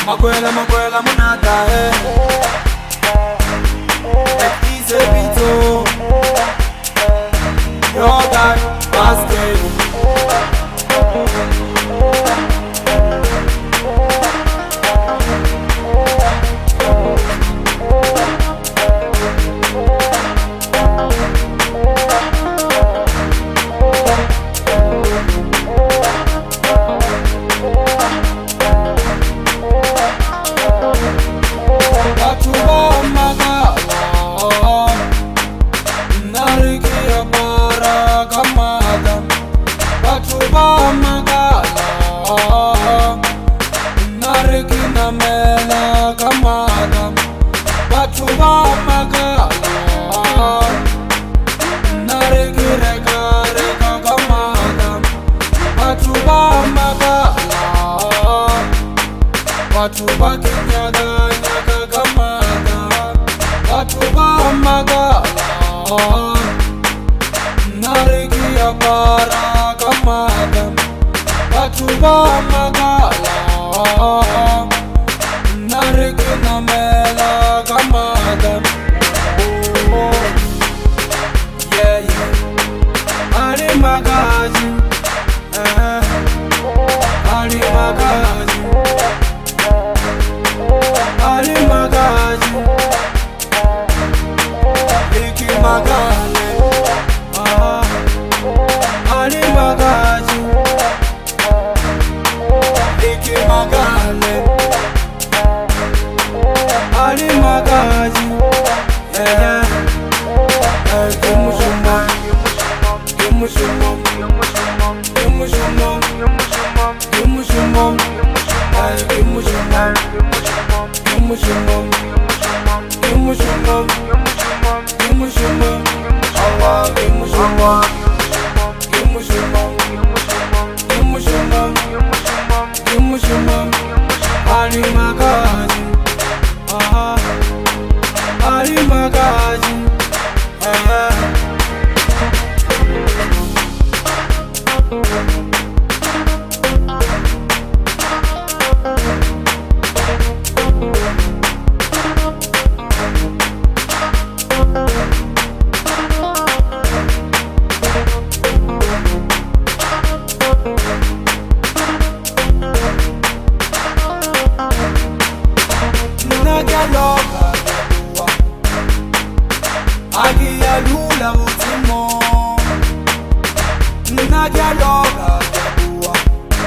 Makwela monata Easy Bito Your guy basket Watu bakinyaga nyaga kamada Watu bamagala Narigia para kamada Watu bamagala Narigi namela kamada Yeah, yeah Ali magaji Ali magaji Ali magaji Iki magale Ali magaji Iki magale Ali magaji Yeah, yeah Give me some more Give me some more Give me some more Give me some more Give me some more Give me some more, give me some more, give me some more, give me some more, give me some more, give me some more, give me some more, Ali magaji, Ali magaji, Agia lula utimo Nagia loga jabua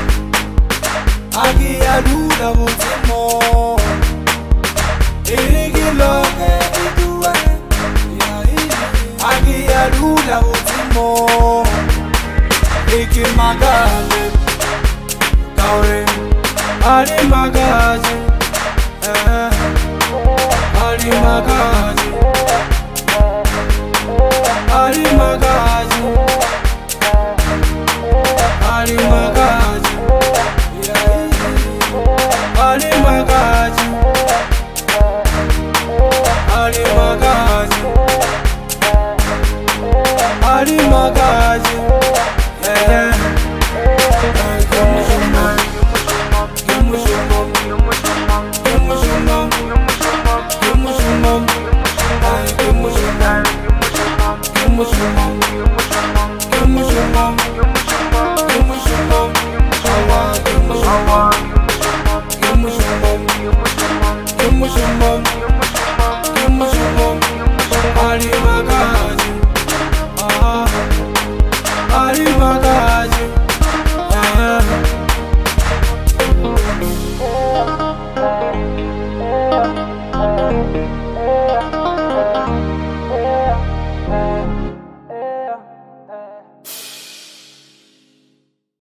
Agia lula utimo Irigi loge idua Agia lula utimo Iki magale Kaure Ali magaji Ali magaji Ali magaji Ali magaji Ali magaji Ali magaji Ali magaji Yeah, give me some more Give me some more Give me some more Give me some more Give me some more Give me some more, give me some more, give me some more, give me some more, give me some more, give me some more, give me some more, Ali magaji, Ali magaji, yeah.